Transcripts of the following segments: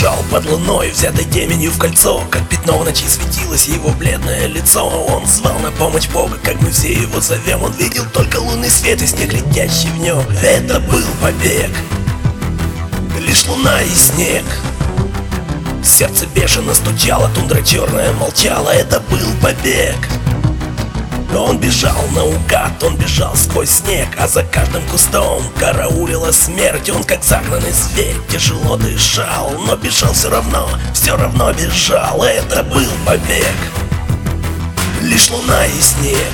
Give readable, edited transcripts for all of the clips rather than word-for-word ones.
бежал под луной, взятой теменью в кольцо. Как пятно в ночи светилось его бледное лицо. Он звал на помощь Бога, как мы все его зовем. Он видел только лунный свет и снег, летящий в нем. Это был побег, лишь луна и снег. Сердце бешено стучало, тундра черная молчала. Это был побег. Он бежал наугад, он бежал сквозь снег, а за каждым кустом караулила смерть. Он как загнанный зверь тяжело дышал, но бежал все равно бежал. Это был побег, лишь луна и снег.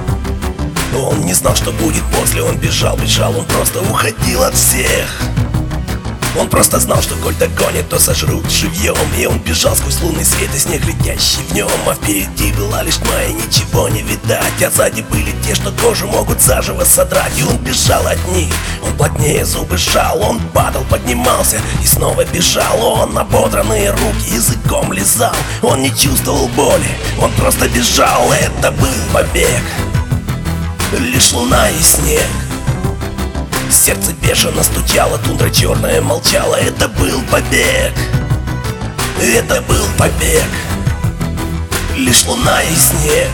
Он не знал, что будет после, он бежал, он просто уходил от всех. Он просто знал, что коль догонит, то сожрут живьем. И он бежал сквозь лунный свет и снег, летящий в нем. А впереди была лишь тьма и ничего не видать. А сзади были те, что кожу могут заживо содрать. И он бежал от них, он плотнее зубы сжал. Он падал, поднимался и снова бежал. Он ободранные руки языком лизал. Он не чувствовал боли, он просто бежал. Это был побег, лишь луна и снег. Сердце бешено стучало, тундра черная молчала. Это был побег, это был побег, лишь луна и снег.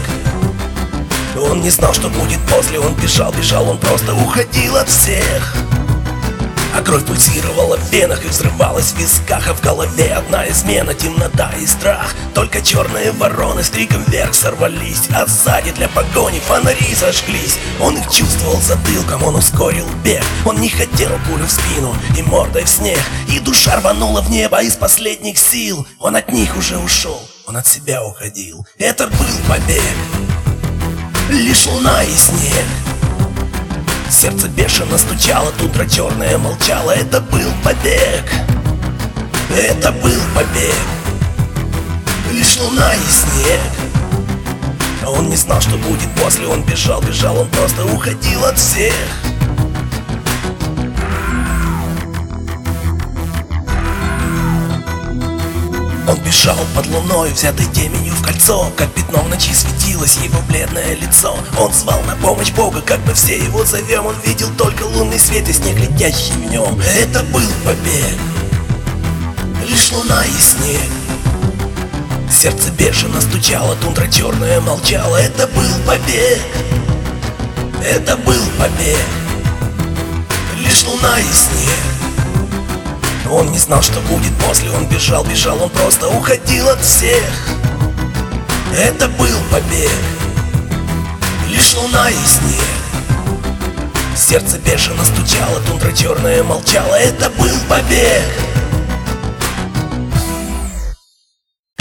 Он не знал, что будет после, он бежал, он просто уходил от всех. А кровь пульсировала в венах и взрывалась в висках. А в голове одна измена, темнота и страх. Только черные вороны с криком вверх сорвались. А сзади для погони фонари зажглись. Он их чувствовал затылком, он ускорил бег. Он не хотел пулю в спину и мордой в снег. И душа рванула в небо из последних сил. Он от них уже ушел, он от себя уходил. Это был побег, лишь луна и снег. Сердце бешено стучало, тундра черная молчала. Это был побег, это был побег, лишь луна и снег. Он не знал, что будет после, он бежал, он просто уходил от всех. Он бежал под луной, взятой теменью в кольцо. Как пятно в ночи светилось его бледное лицо. Он звал на помощь Бога, как мы все его зовем. Он видел только лунный свет и снег, летящий в нем. Это был побег, лишь луна и снег. Сердце бешено стучало, тундра черная молчала. Это был побег, это был побег, лишь луна и снег. Он не знал, что будет после, он бежал, он просто уходил от всех. Это был побег, лишь луна и снег. Сердце бешено стучало, тундра черная молчала. Это был побег,